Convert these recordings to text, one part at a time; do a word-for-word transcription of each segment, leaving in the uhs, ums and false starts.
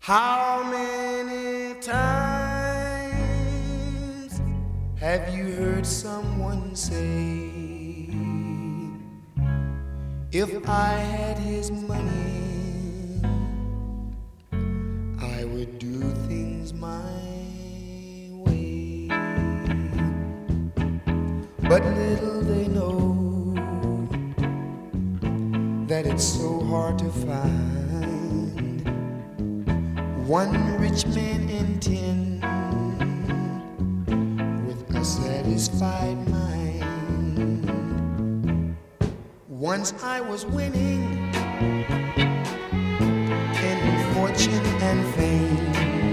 How many times have you heard someone say, if I had his money, I would do things my way. But little they know that it's so hard to find one rich man in ten with a satisfied mind. Once I was winning in fortune and fame,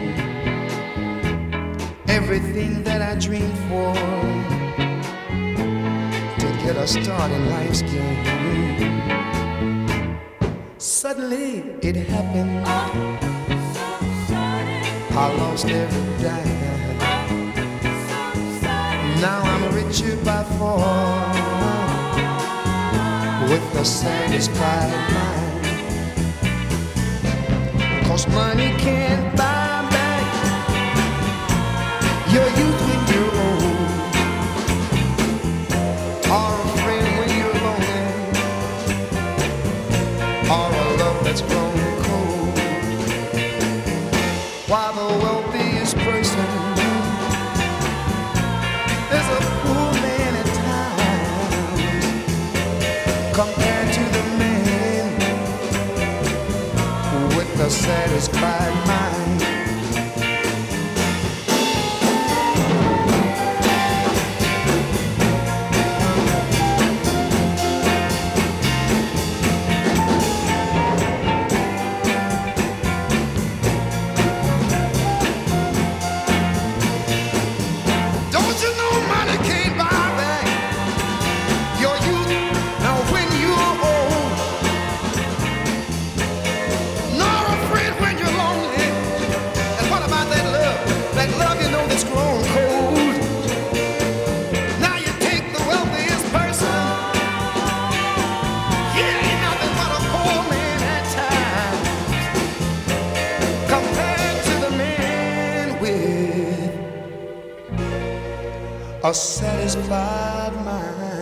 everything that I dreamed for to get a start in life's game. Suddenly it happened, I lost every dime. Now I'm richer by far with a satisfied mind. 'Cause money can't buy back your youth when you're old, or a friend when you're lonely, or a love that's grown cold. While the wealthiest person is a poor man at times, compared to the man with a satisfied mind. A satisfied mind.